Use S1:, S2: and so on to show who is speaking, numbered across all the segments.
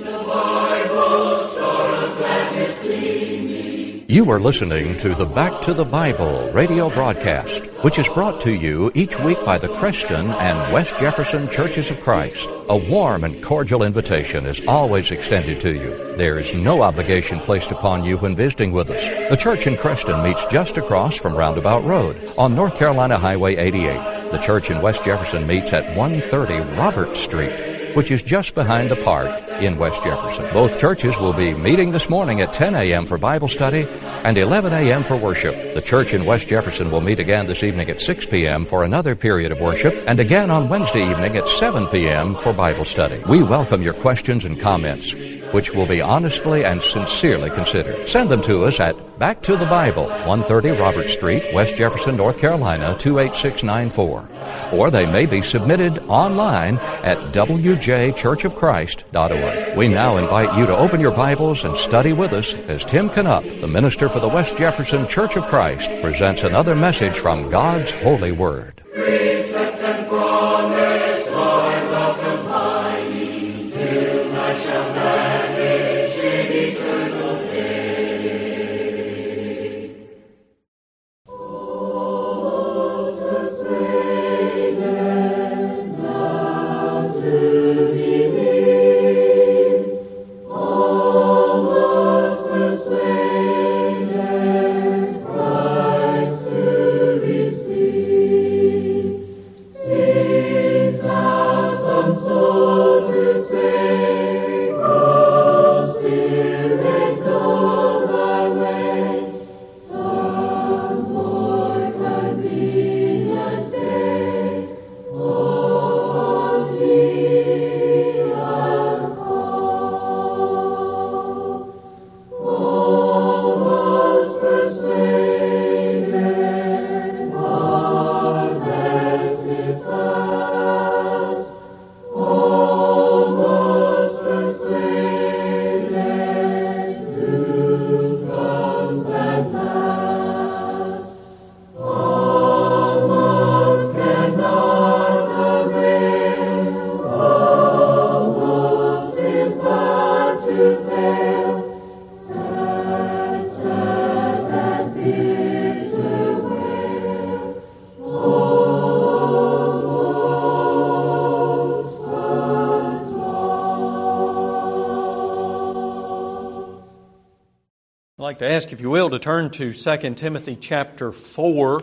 S1: You are listening to the Back to the Bible radio broadcast, which is brought to you each week by the Creston and West Jefferson Churches of Christ. A warm and cordial invitation is always extended to you. There is no obligation placed upon you when visiting with us. The church in Creston meets just across from Roundabout Road on North Carolina Highway 88. The church in West Jefferson meets at 130 Robert Street, which is just behind the park in West Jefferson. Both churches will be meeting this morning at 10 a.m. for Bible study and 11 a.m. for worship. The church in West Jefferson will meet again this evening at 6 p.m. for another period of worship, and again on Wednesday evening at 7 p.m. for Bible study. We welcome your questions and comments, which will be honestly and sincerely considered. Send them to us at Back to the Bible, 130 Robert Street, West Jefferson, North Carolina, 28694. Or they may be submitted online at wjchurchofchrist.org. We now invite you to open your Bibles and study with us as Tim Canup, the minister for the West Jefferson Church of Christ, presents another message from God's holy word.
S2: Precept and promise, Lord, welcome mighty, till I shall vanish in eternal day. Oh, persuaded now to believe, almost persuaded Christ to receive. Seems as some soul to say, "Oh, Spirit, go thy way." Some more convenient day on thee I'll call. Almost persuaded, harvest is past. Almost persuaded, doom comes at last. Almost cannot avail, almost is but to fail. Sad, sad, that bitter wail, almost was lost.
S3: I'd like to ask, if you will, to turn to 2 Timothy chapter 4.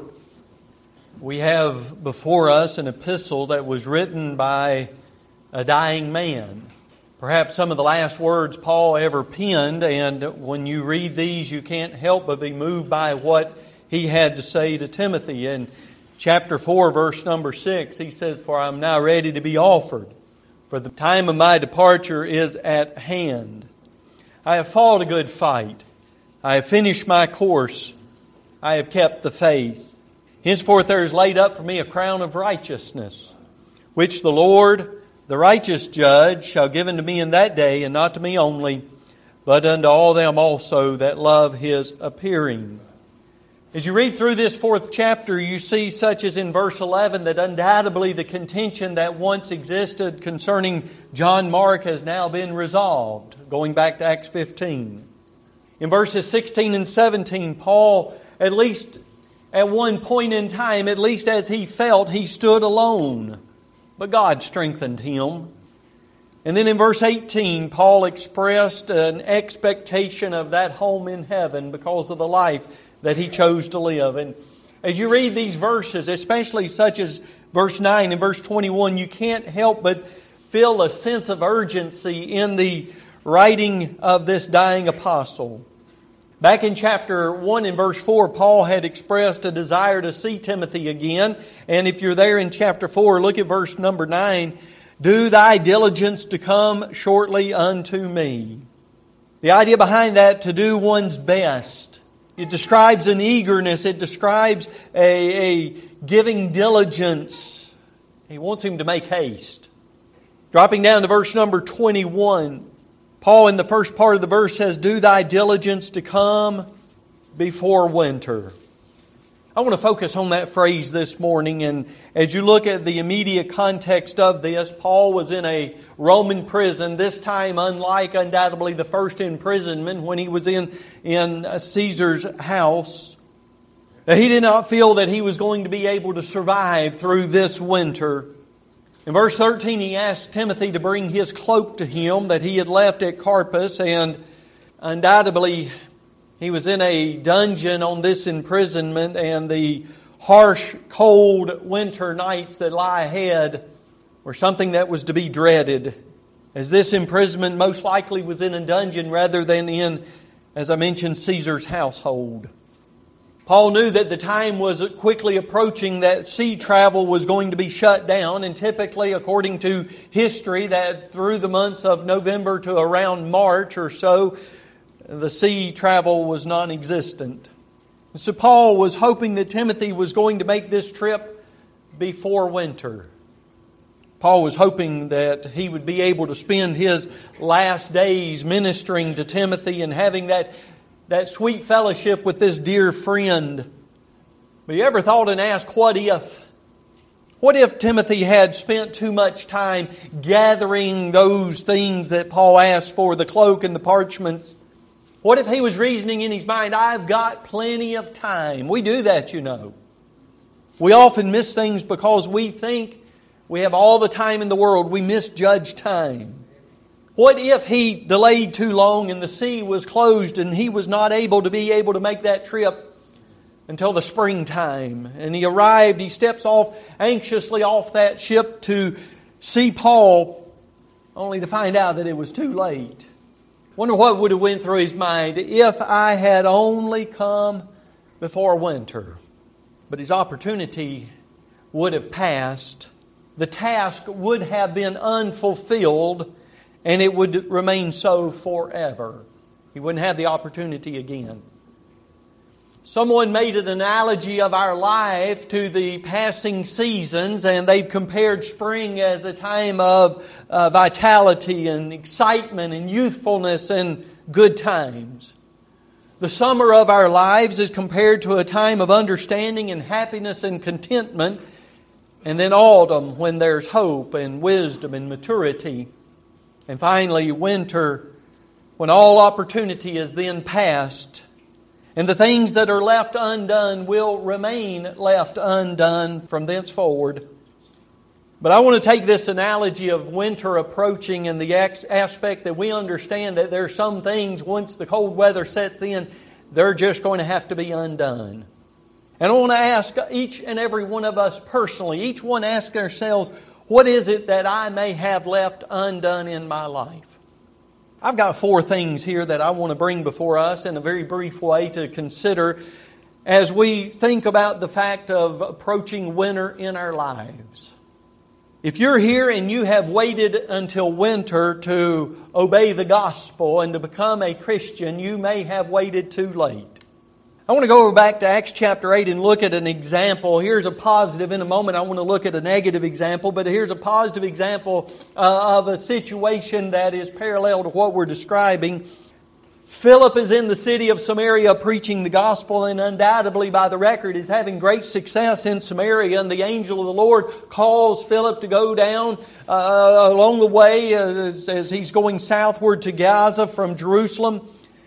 S3: We have before us an epistle that was written by a dying man. Perhaps some of the last words Paul ever penned, and when you read these, you can't help but be moved by what he had to say to Timothy. In chapter 4, verse number 6, he says, "For I am now ready to be offered, for the time of my departure is at hand. I have fought a good fight. I have finished my course. I have kept the faith. Henceforth there is laid up for me a crown of righteousness, which the Lord, the righteous judge, shall give unto me in that day, and not to me only, but unto all them also that love His appearing." As you read through this 4th chapter, you see, such as in verse 11, that undoubtedly the contention that once existed concerning John Mark has now been resolved, going back to Acts 15. In verses 16 and 17, Paul, at least at one point in time, at least as he felt, he stood alone. But God strengthened him. And then in verse 18, Paul expressed an expectation of that home in heaven because of the life that he chose to live. And as you read these verses, especially such as verse 9 and verse 21, you can't help but feel a sense of urgency in the writing of this dying apostle. Back in chapter 1 and verse 4, Paul had expressed a desire to see Timothy again. And if you're there in chapter 4, look at verse number 9. "Do thy diligence to come shortly unto me." The idea behind that, to do one's best. It describes an eagerness. It describes a giving diligence. He wants him to make haste. Dropping down to verse number 21, Paul in the first part of the verse says, "Do thy diligence to come before winter." I want to focus on that phrase this morning, and as you look at the immediate context of this, Paul was in a Roman prison, this time unlike undoubtedly the first imprisonment when he was in Caesar's house. He did not feel that he was going to be able to survive through this winter. In verse 13 he asked Timothy to bring his cloak to him that he had left at Carpus, and undoubtedly he was in a dungeon on this imprisonment, and the harsh, cold winter nights that lie ahead were something that was to be dreaded, as this imprisonment most likely was in a dungeon rather than in, as I mentioned, Caesar's household. Paul knew that the time was quickly approaching that sea travel was going to be shut down, and typically, according to history, that through the months of November to around March or so, the sea travel was non-existent. So Paul was hoping that Timothy was going to make this trip before winter. Paul was hoping that he would be able to spend his last days ministering to Timothy and having that sweet fellowship with this dear friend. But you ever thought and asked, what if? What if Timothy had spent too much time gathering those things that Paul asked for, the cloak and the parchments? What if he was reasoning in his mind, I've got plenty of time? We do that, you know. We often miss things because we think we have all the time in the world. We misjudge time. What if he delayed too long and the sea was closed and he was not able to make that trip until the springtime? And he arrived, he steps off anxiously off that ship to see Paul, only to find out that it was too late. Wonder what would have went through his mind if I had only come before winter. But his opportunity would have passed. The task would have been unfulfilled, and it would remain so forever. He wouldn't have the opportunity again. Someone made an analogy of our life to the passing seasons, and they've compared spring as a time of vitality and excitement and youthfulness and good times. The summer of our lives is compared to a time of understanding and happiness and contentment, and then autumn when there's hope and wisdom and maturity. And finally, winter, when all opportunity is then past, and the things that are left undone will remain left undone from thenceforward. But I want to take this analogy of winter approaching and the aspect that we understand that there are some things, once the cold weather sets in, they're just going to have to be undone. And I want to ask each and every one of us personally, each one ask ourselves, what is it that I may have left undone in my life? I've got 4 things here that I want to bring before us in a very brief way to consider as we think about the fact of approaching winter in our lives. If you're here and you have waited until winter to obey the gospel and to become a Christian, you may have waited too late. I want to go back to Acts chapter 8 and look at an example. Here's a positive. In a moment I want to look at a negative example, but here's a positive example of a situation that is parallel to what we're describing. Philip is in the city of Samaria preaching the gospel, and undoubtedly by the record is having great success in Samaria. And the angel of the Lord calls Philip to go down along the way as he's going southward to Gaza from Jerusalem.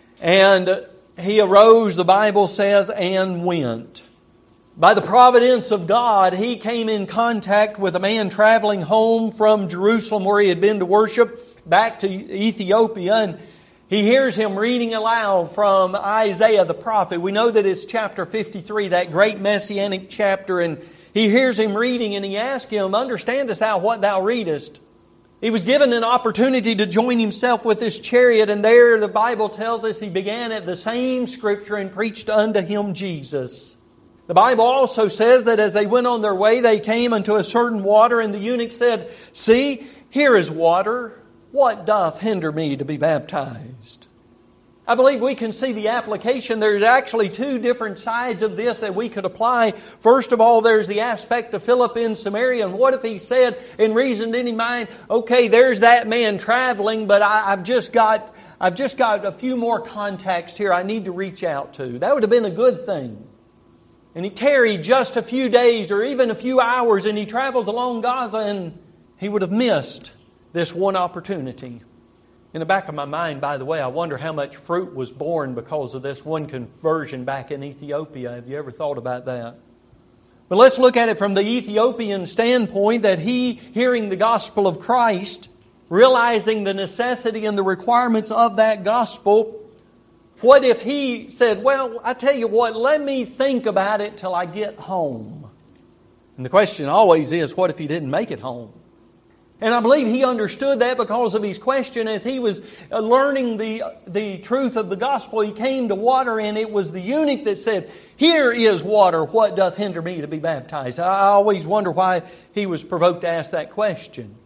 S3: And he arose, the Bible says, and went. By the providence of God, he came in contact with a man traveling home from Jerusalem where he had been to worship back to Ethiopia, and he hears him reading aloud from Isaiah the prophet. We know that it's chapter 53, that great messianic chapter, and he hears him reading and he asks him, "Understandest thou what thou readest?" He was given an opportunity to join himself with this chariot, and there the Bible tells us he began at the same Scripture and preached unto him Jesus. The Bible also says that as they went on their way, they came unto a certain water, and the eunuch said, "See, here is water. What doth hinder me to be baptized?" I believe we can see the application. There's actually 2 different sides of this that we could apply. First of all, there's the aspect of Philip in Samaria. And what if he said and reasoned in his mind, okay, there's that man traveling, but I've just got a few more contacts here I need to reach out to. That would have been a good thing. And he tarried just a few days or even a few hours, and he traveled along Gaza, and he would have missed this one opportunity. In the back of my mind, by the way, I wonder how much fruit was born because of this one conversion back in Ethiopia. Have you ever thought about that? But let's look at it from the Ethiopian standpoint, that he, hearing the gospel of Christ, realizing the necessity and the requirements of that gospel, what if he said, well, I tell you what, let me think about it till I get home? And the question always is, what if he didn't make it home? And I believe he understood that because of his question as he was learning the truth of the gospel. He came to water, and it was the eunuch that said, here is water, what doth hinder me to be baptized? I always wonder why he was provoked to ask that question.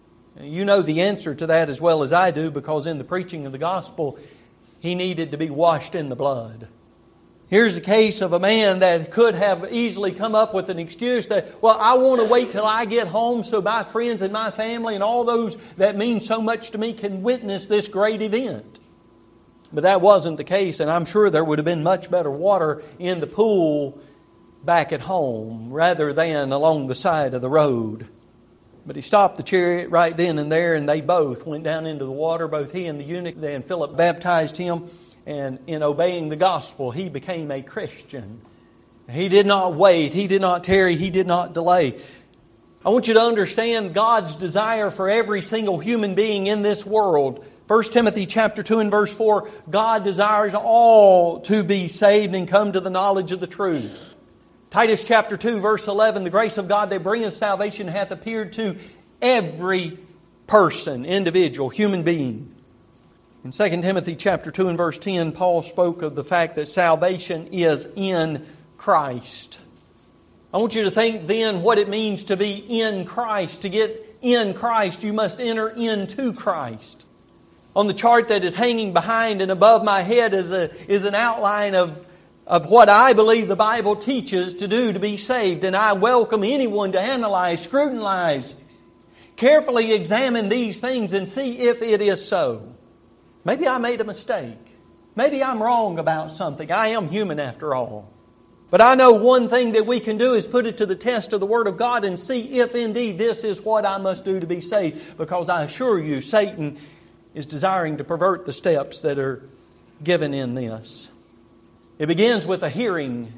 S3: You know the answer to that as well as I do, because in the preaching of the gospel, he needed to be washed in the blood. Here's a case of a man that could have easily come up with an excuse that, well, I want to wait till I get home so my friends and my family and all those that mean so much to me can witness this great event. But that wasn't the case, and I'm sure there would have been much better water in the pool back at home rather than along the side of the road. But he stopped the chariot right then and there, and they both went down into the water, both he and the eunuch. Then Philip baptized him, and in obeying the gospel, he became a Christian. He did not wait, he did not tarry, he did not delay. I want you to understand God's desire for every single human being in this world. 1 Timothy chapter 2 and verse 4, God desires all to be saved and come to the knowledge of the truth. Titus chapter 2 verse 11, the grace of God that bringeth salvation hath appeared to every person, individual, human being. In 2 Timothy chapter 2 and verse 10, Paul spoke of the fact that salvation is in Christ. I want you to think then what it means to be in Christ. To get in Christ, you must enter into Christ. On the chart that is hanging behind and above my head is an outline of what I believe the Bible teaches to do to be saved. And I welcome anyone to analyze, scrutinize, carefully examine these things and see if it is so. Maybe I made a mistake. Maybe I'm wrong about something. I am human after all. But I know one thing that we can do is put it to the test of the Word of God and see if indeed this is what I must do to be saved. Because I assure you, Satan is desiring to pervert the steps that are given in this. It begins with a hearing.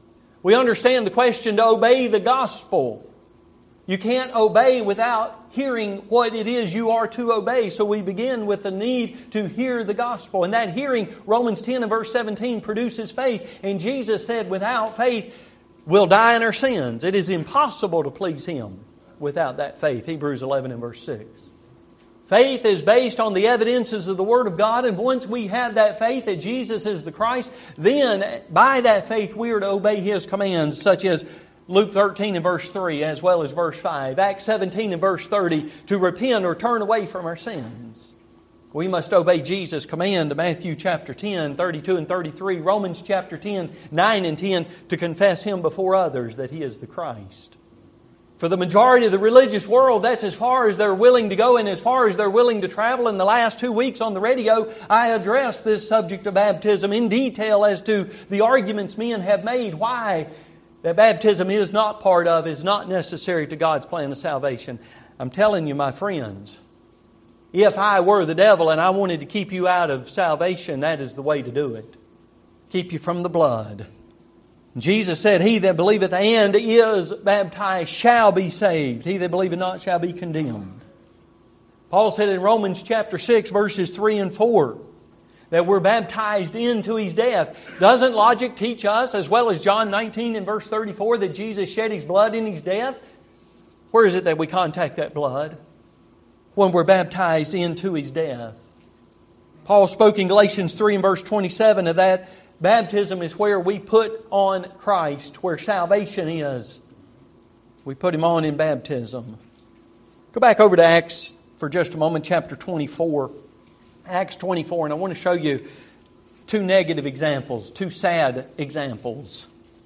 S3: We understand the question to obey the gospel. You can't obey without hearing what it is you are to obey. So we begin with the need to hear the gospel. And that hearing, Romans 10 and verse 17, produces faith. And Jesus said, without faith, we'll die in our sins. It is impossible to please Him without that faith. Hebrews 11 and verse 6. Faith is based on the evidences of the Word of God, and once we have that faith that Jesus is the Christ, then by that faith we are to obey His commands, such as Luke 13 and verse 3, as well as verse 5. Acts 17 and verse 30, to repent or turn away from our sins. We must obey Jesus' command to Matthew chapter 10, 32 and 33, Romans chapter 10, 9 and 10, to confess Him before others that He is the Christ. For the majority of the religious world, that's as far as they're willing to go and as far as they're willing to travel. In the last 2 weeks on the radio, I addressed this subject of baptism in detail as to the arguments men have made why that baptism is not part of, is not necessary to God's plan of salvation. I'm telling you, my friends, if I were the devil and I wanted to keep you out of salvation, that is the way to do it. Keep you from the blood. Jesus said, he that believeth and is baptized shall be saved. He that believeth not shall be condemned. Paul said in Romans chapter 6 verses 3 and 4 that we're baptized into His death. Doesn't logic teach us, as well as John 19 and verse 34, that Jesus shed His blood in His death? Where is it that we contact that blood? When we're baptized into His death. Paul spoke in Galatians 3 and verse 27 of that. Baptism is where we put on Christ, where salvation is. We put Him on in baptism. Go back over to Acts for just a moment, chapter 24. Acts 24, and I want to show you two negative examples, two sad examples.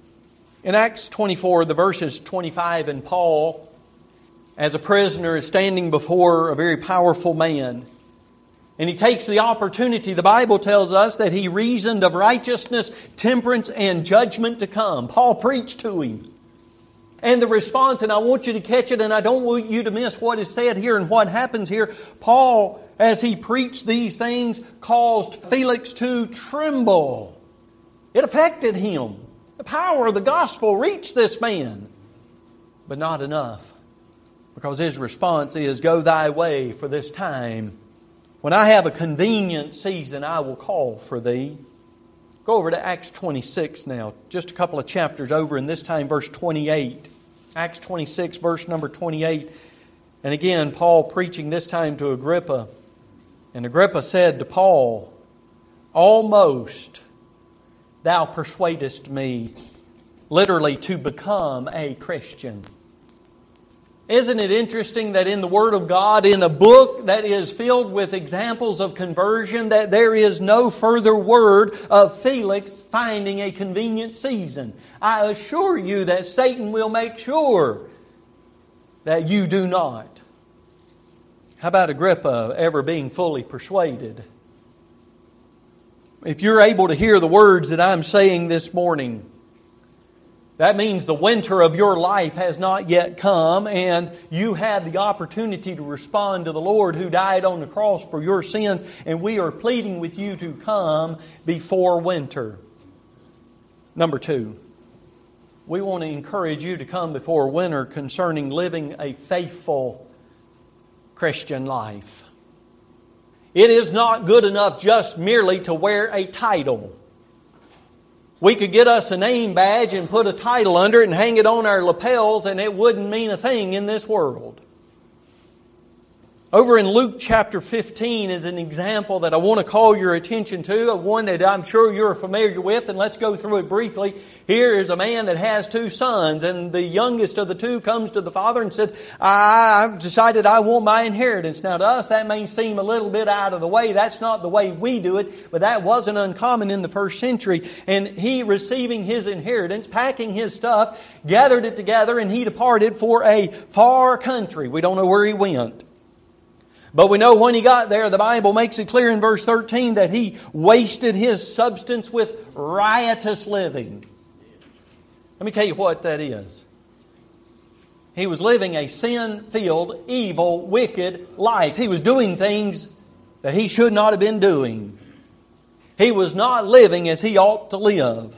S3: In Acts 24, the verses 25, and Paul, as a prisoner, is standing before a very powerful man. And he takes the opportunity, the Bible tells us, that he reasoned of righteousness, temperance, and judgment to come. Paul preached to him. And the response, and I want you to catch it, and I don't want you to miss what is said here and what happens here. Paul, as he preached these things, caused Felix to tremble. It affected him. The power of the gospel reached this man. But not enough. Because his response is, go thy way, for this time, when I have a convenient season, I will call for thee. Go over to Acts 26 now. Just a couple of chapters over, and this time verse 28. Acts 26, verse number 28. And again, Paul preaching this time to Agrippa. And Agrippa said to Paul, almost thou persuadest me, literally, to become a Christian. Isn't it interesting that in the Word of God, in a book that is filled with examples of conversion, that there is no further word of Felix finding a convenient season? I assure you that Satan will make sure that you do not. How about Agrippa ever being fully persuaded? If you're able to hear the words that I'm saying this morning, that means the winter of your life has not yet come, and you had the opportunity to respond to the Lord who died on the cross for your sins, and we are pleading with you to come before winter. Number 2, we want to encourage you to come before winter concerning living a faithful Christian life. It is not good enough just merely to wear a title. We could get us a name badge and put a title under it and hang it on our lapels, and it wouldn't mean a thing in this world. Over in Luke chapter 15 is an example that I want to call your attention to, of one that I'm sure you're familiar with, and let's go through it briefly. Here is a man that has 2 sons, and the youngest of the 2 comes to the father and said, I've decided I want my inheritance. Now to us that may seem a little bit out of the way. That's not the way we do it, but that wasn't uncommon in the first century. And he, receiving his inheritance, packing his stuff, gathered it together, and he departed for a far country. We don't know where he went. But we know when he got there, the Bible makes it clear in verse 13 that he wasted his substance with riotous living. Let me tell you what that is. He was living a sin-filled, evil, wicked life. He was doing things that he should not have been doing. He was not living as he ought to live.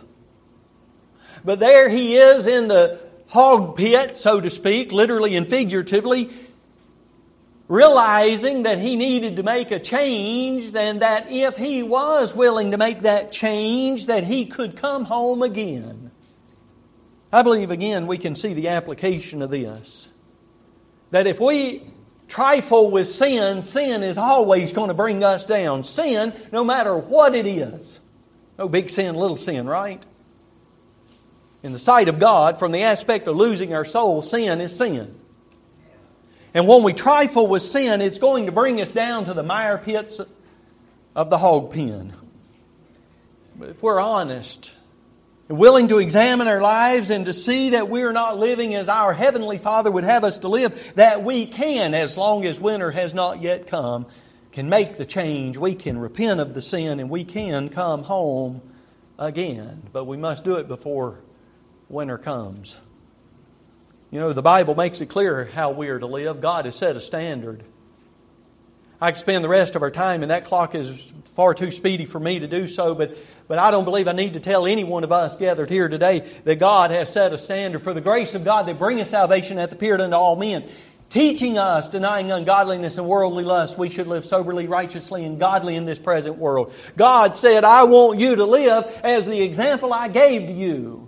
S3: But there he is in the hog pit, so to speak, literally and figuratively, realizing that he needed to make a change, and that if he was willing to make that change, that he could come home again. I believe again we can see the application of this. That if we trifle with sin, sin is always going to bring us down. Sin, no matter what it is. No big sin, little sin, right? In the sight of God, from the aspect of losing our soul, sin is sin. And when we trifle with sin, it's going to bring us down to the mire pits of the hog pen. But if we're honest and willing to examine our lives and to see that we're not living as our Heavenly Father would have us to live, that we can, as long as winter has not yet come, can make the change. We can repent of the sin and we can come home again. But we must do it before winter comes. You know, the Bible makes it clear how we are to live. God has set a standard. I could spend the rest of our time, and that clock is far too speedy for me to do so, but I don't believe I need to tell any one of us gathered here today that God has set a standard for the grace of God that bringeth salvation hath appeared unto all men, teaching us, denying ungodliness and worldly lust, we should live soberly, righteously, and godly in this present world. God said, I want you to live as the example I gave to you.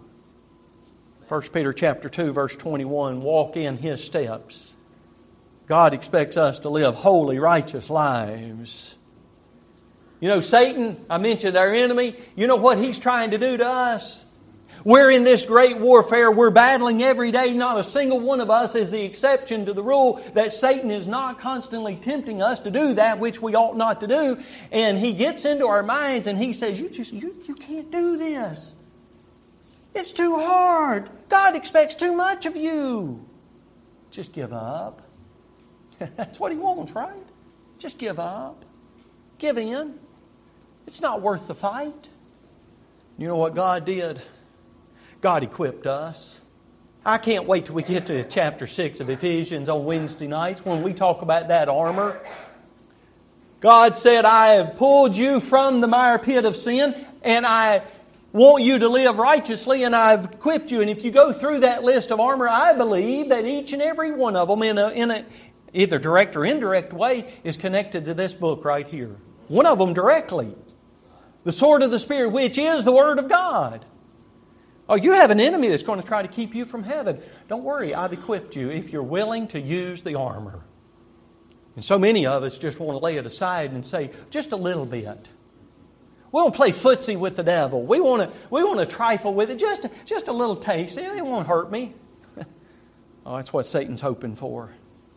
S3: 1 Peter chapter 2, verse 21, walk in His steps. God expects us to live holy, righteous lives. You know, Satan, I mentioned our enemy, you know what he's trying to do to us? We're in this great warfare. We're battling every day. Not a single one of us is the exception to the rule that Satan is not constantly tempting us to do that which we ought not to do. And he gets into our minds and he says, you can't do this. It's too hard. God expects too much of you. Just give up. That's what He wants, right? Just give up. Give in. It's not worth the fight. You know what God did? God equipped us. I can't wait till we get to chapter 6 of Ephesians on Wednesday nights when we talk about that armor. God said, I have pulled you from the mire pit of sin, and I want you to live righteously, and I've equipped you. And if you go through that list of armor, I believe that each and every one of them, in a either direct or indirect way, is connected to this book right here. One of them directly. The sword of the Spirit, which is the Word of God. Oh, you have an enemy that's going to try to keep you from heaven. Don't worry, I've equipped you if you're willing to use the armor. And so many of us just want to lay it aside and say, just a little bit. We want to play footsie with the devil. We want to trifle with it. Just a little taste. It won't hurt me. Oh, that's what Satan's hoping for.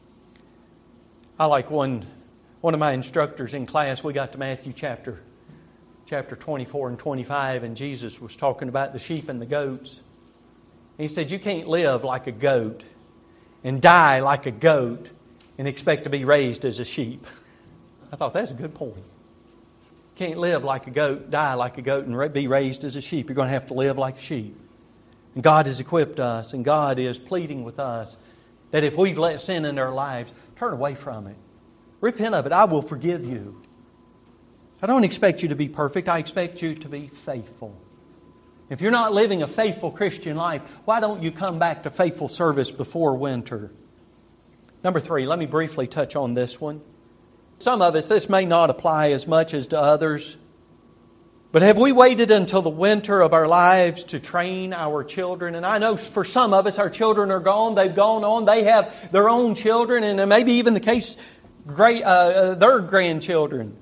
S3: I like one of my instructors in class. We got to Matthew chapter 24 and 25, and Jesus was talking about the sheep and the goats. He said, you can't live like a goat and die like a goat and expect to be raised as a sheep. I thought that's a good point. You can't live like a goat, die like a goat, and be raised as a sheep. You're going to have to live like a sheep. And God has equipped us, and God is pleading with us that if we've let sin in our lives, turn away from it. Repent of it. I will forgive you. I don't expect you to be perfect. I expect you to be faithful. If you're not living a faithful Christian life, why don't you come back to faithful service before winter? Number 3, let me briefly touch on this one. Some of us, this may not apply as much as to others, but have we waited until the winter of our lives to train our children? And I know for some of us, our children are gone. They've gone on. They have their own children, and maybe even the case, their grandchildren.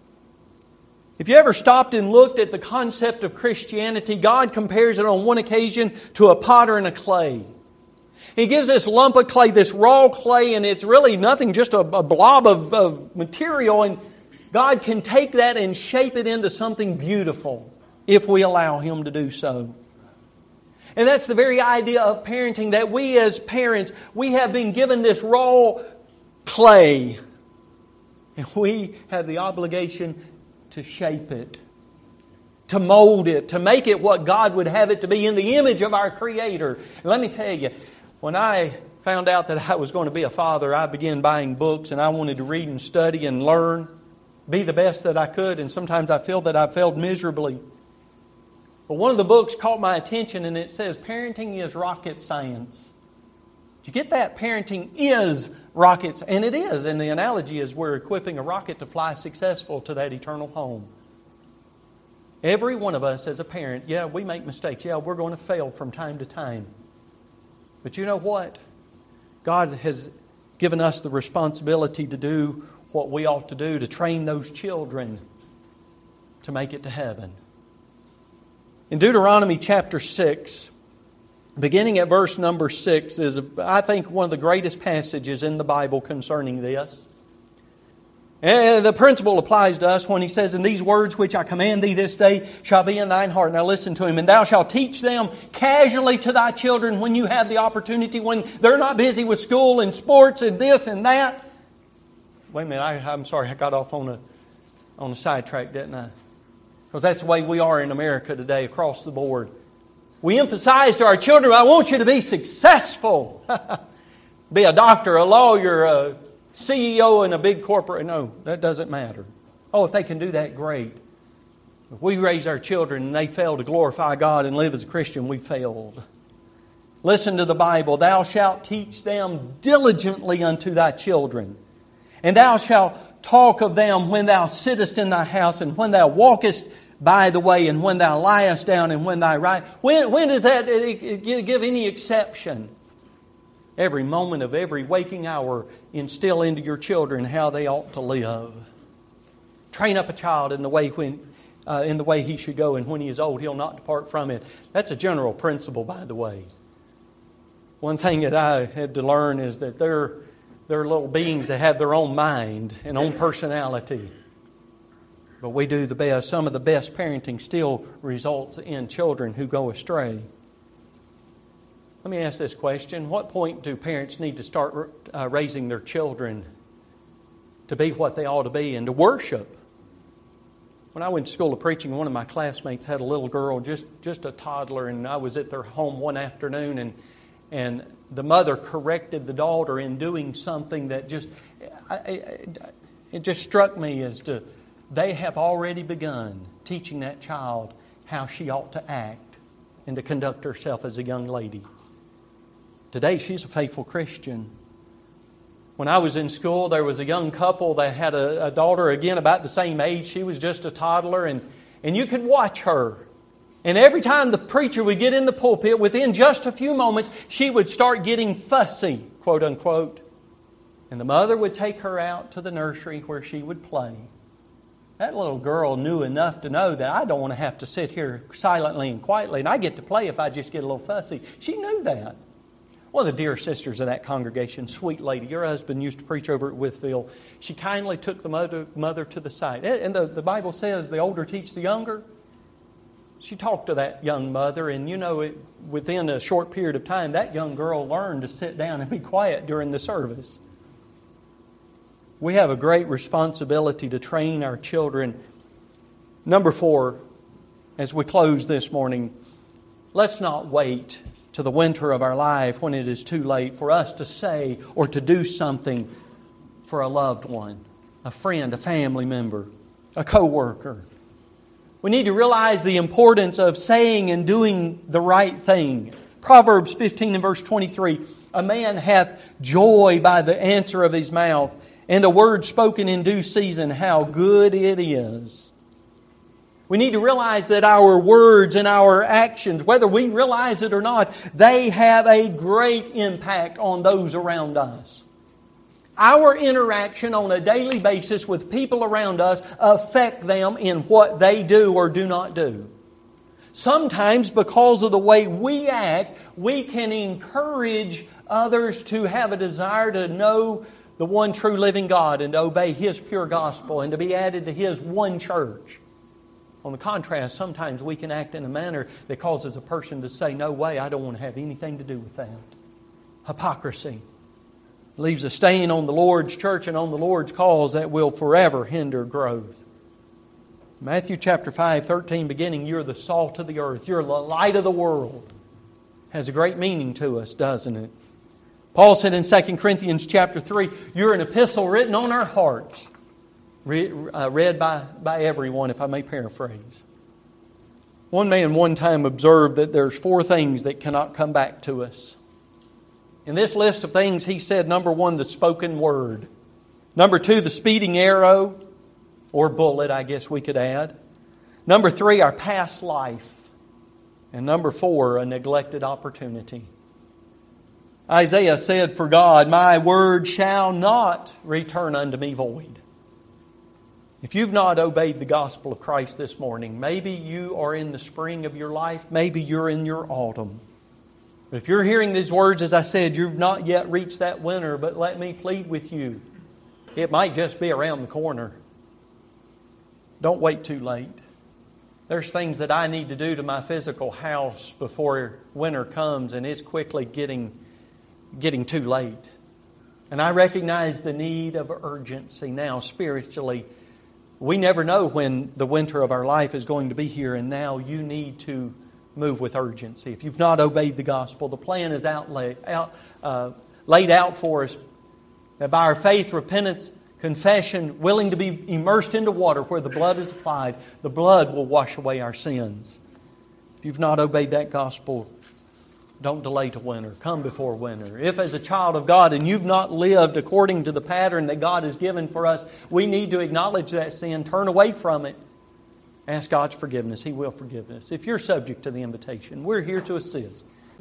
S3: If you ever stopped and looked at the concept of Christianity, God compares it on one occasion to a potter and a clay. He gives this lump of clay, this raw clay, and it's really nothing, just a blob of material, and God can take that and shape it into something beautiful if we allow Him to do so. And that's the very idea of parenting, that we as parents, we have been given this raw clay, and we have the obligation to shape it, to mold it, to make it what God would have it to be in the image of our Creator. And let me tell you, when I found out that I was going to be a father, I began buying books, and I wanted to read and study and learn, be the best that I could, and sometimes I feel that I failed miserably. But one of the books caught my attention, and it says, Parenting is Rocket Science. Did you get that? Parenting is rockets, and it is. And the analogy is we're equipping a rocket to fly successful to that eternal home. Every one of us as a parent, yeah, we make mistakes. Yeah, we're going to fail from time to time. But you know what? God has given us the responsibility to do what we ought to do, to train those children to make it to heaven. In Deuteronomy chapter 6, beginning at verse number 6, is, I think, one of the greatest passages in the Bible concerning this. And the principle applies to us when he says, And these words which I command thee this day shall be in thine heart. Now listen to him. And thou shalt teach them casually to thy children when you have the opportunity, when they're not busy with school and sports and this and that. Wait a minute, I'm sorry, I got off on a sidetrack, didn't I? Because that's the way we are in America today, across the board. We emphasize to our children, I want you to be successful. Be a doctor, a lawyer, a CEO in a big corporate. No, that doesn't matter. Oh, if they can do that, great. If we raise our children and they fail to glorify God and live as a Christian, we failed. Listen to the Bible. Thou shalt teach them diligently unto thy children. And thou shalt talk of them when thou sittest in thy house, and when thou walkest by the way, and when thou liest down, and when thou rise. When does that give any exception? Every moment of every waking hour, instill into your children how they ought to live. Train up a child in the way he should go, and when he is old, he'll not depart from it. That's a general principle, by the way. One thing that I had to learn is that they're little beings that have their own mind and own personality. But we do the best. Some of the best parenting still results in children who go astray. Let me ask this question. What point do parents need to start raising their children to be what they ought to be and to worship When I went to school of preaching, one of my classmates had a little girl, just a toddler, and I was at their home one afternoon, and the mother corrected the daughter in doing something that it just struck me as to they have already begun teaching that child how she ought to act and to conduct herself as a young lady. Today, she's a faithful Christian. When I was in school, there was a young couple that had a daughter, again, about the same age. She was just a toddler, and you could watch her. And every time the preacher would get in the pulpit, within just a few moments, she would start getting fussy, quote unquote. And the mother would take her out to the nursery where she would play. That little girl knew enough to know that I don't want to have to sit here silently and quietly, and I get to play if I just get a little fussy. She knew that. One of the dear sisters of that congregation, sweet lady, your husband used to preach over at Withville. She kindly took the mother to the side. And the Bible says the older teach the younger. She talked to that young mother, and within a short period of time, that young girl learned to sit down and be quiet during the service. We have a great responsibility to train our children. Number 4, as we close this morning, let's not wait to the winter of our life when it is too late for us to say or to do something for a loved one, a friend, a family member, a co-worker. We need to realize the importance of saying and doing the right thing. Proverbs 15 and verse 23, a man hath joy by the answer of his mouth, and a word spoken in due season, how good it is. We need to realize that our words and our actions, whether we realize it or not, they have a great impact on those around us. Our interaction on a daily basis with people around us affect them in what they do or do not do. Sometimes because of the way we act, we can encourage others to have a desire to know the one true living God and to obey His pure gospel and to be added to His one church. On the contrast, sometimes we can act in a manner that causes a person to say, no way, I don't want to have anything to do with that. Hypocrisy leaves a stain on the Lord's church and on the Lord's cause that will forever hinder growth. Matthew chapter 5:13 beginning, you're the salt of the earth. You're the light of the world. Has a great meaning to us, doesn't it? Paul said in 2 Corinthians chapter 3, you're an epistle written on our hearts. Read by everyone, if I may paraphrase. One man one time observed that there's 4 things that cannot come back to us. In this list of things, he said, number 1, the spoken word. Number 2, the speeding arrow, or bullet, I guess we could add. Number 3, our past life. And number 4, a neglected opportunity. Isaiah said, for God, my word shall not return unto me void. If you've not obeyed the gospel of Christ this morning, maybe you are in the spring of your life, maybe you're in your autumn. But if you're hearing these words, as I said, you've not yet reached that winter, but let me plead with you. It might just be around the corner. Don't wait too late. There's things that I need to do to my physical house before winter comes, and it's quickly getting too late. And I recognize the need of urgency now spiritually. We never know when the winter of our life is going to be here, and now you need to move with urgency. If you've not obeyed the gospel, the plan is laid out for us that by our faith, repentance, confession, willing to be immersed into water where the blood is applied, the blood will wash away our sins. If you've not obeyed that gospel, don't delay to winter. Come before winter. If as a child of God and you've not lived according to the pattern that God has given for us, we need to acknowledge that sin, turn away from it, ask God's forgiveness. He will forgive us. If you're subject to the invitation, we're here to assist.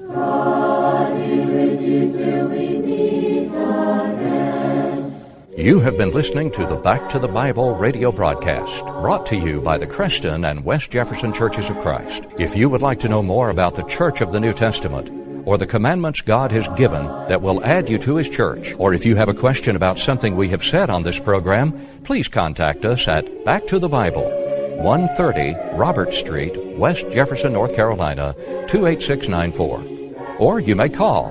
S2: God be with you till we meet again.
S1: You have been listening to the Back to the Bible radio broadcast, brought to you by the Creston and West Jefferson Churches of Christ. If you would like to know more about the Church of the New Testament, or the commandments God has given that will add you to His church, or if you have a question about something we have said on this program, please contact us at Back to the Bible, 130 Robert Street, West Jefferson, North Carolina, 28694. Or you may call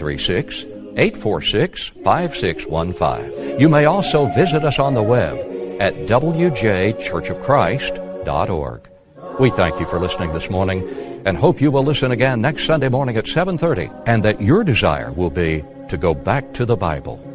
S1: 336-846-5615. You may also visit us on the web at wjchurchofchrist.org. We thank you for listening this morning and hope you will listen again next Sunday morning at 7:30 and that your desire will be to go back to the Bible.